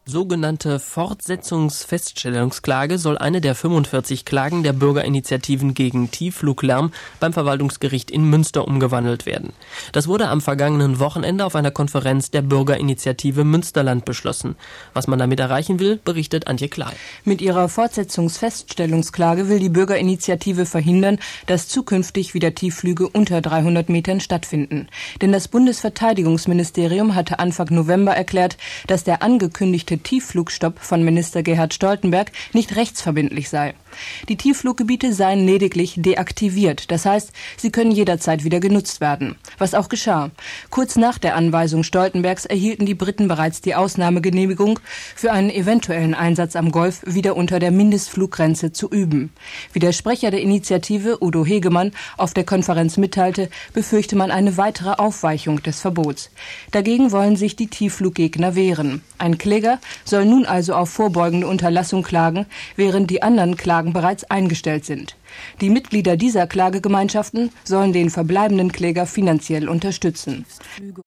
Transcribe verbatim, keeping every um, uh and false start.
Sogenannte Fortsetzungsfeststellungsklage soll eine der fünfundvierzig Klagen der Bürgerinitiativen gegen Tieffluglärm beim Verwaltungsgericht in Münster umgewandelt werden. Das wurde am vergangenen Wochenende auf einer Konferenz der Bürgerinitiative Münsterland beschlossen. Was man damit erreichen will, berichtet Antje Klei. Mit ihrer Fortsetzungsfeststellungsklage will die Bürgerinitiative verhindern, dass zukünftig wieder Tiefflüge unter dreihundert Metern stattfinden. Denn das Bundesverteidigungsministerium hatte Anfang November erklärt, dass der angekündigte Tiefflugstopp von Minister Gerhard Stoltenberg nicht rechtsverbindlich sei. Die Tieffluggebiete seien lediglich deaktiviert, das heißt, sie können jederzeit wieder genutzt werden. Was auch geschah. Kurz nach der Anweisung Stoltenbergs erhielten die Briten bereits die Ausnahmegenehmigung, für einen eventuellen Einsatz am Golf wieder unter der Mindestfluggrenze zu üben. Wie der Sprecher der Initiative, Udo Hegemann, auf der Konferenz mitteilte, befürchte man eine weitere Aufweichung des Verbots. Dagegen wollen sich die Tieffluggegner wehren. Ein Kläger soll nun also auf vorbeugende Unterlassung klagen, während die anderen Klagen bereits eingestellt sind. Die Mitglieder dieser Klagegemeinschaften sollen den verbleibenden Kläger finanziell unterstützen.